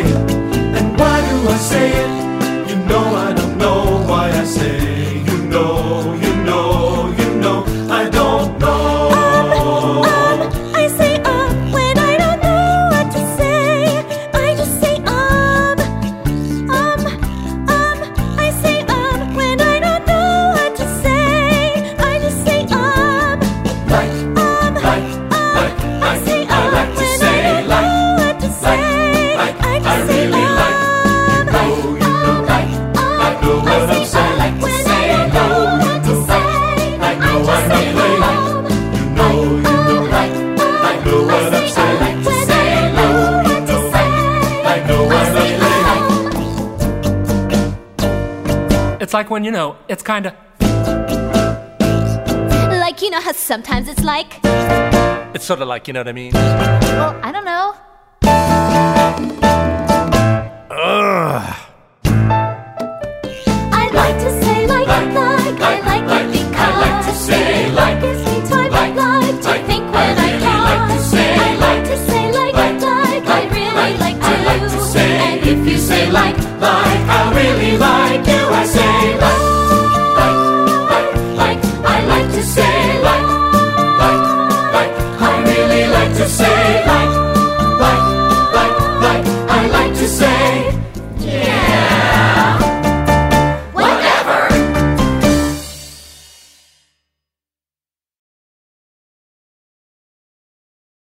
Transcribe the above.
it. And why do I say it? You know I don't know why I say. You know, I don't know. I say when I don't know what to say. I just say I say when I don't know what to say. I just say Like, I say I like to when say, I don't know what to say. like, I I just say really like. You know, like, I know what I'm saying. like to say, know what to say. I know what I'm playing. You know, like, I know what I'm saying. Like to say, know what to say. I know what I'm playing. It's like when, it's kinda. Like, how sometimes it's like, It's sort of like, you know what I mean? well, I don't know. I like to say like, I like it because I like to say like, gives me time like, to think when I really can. like to say I like to say like, I really like to. I like to say. And if you say like,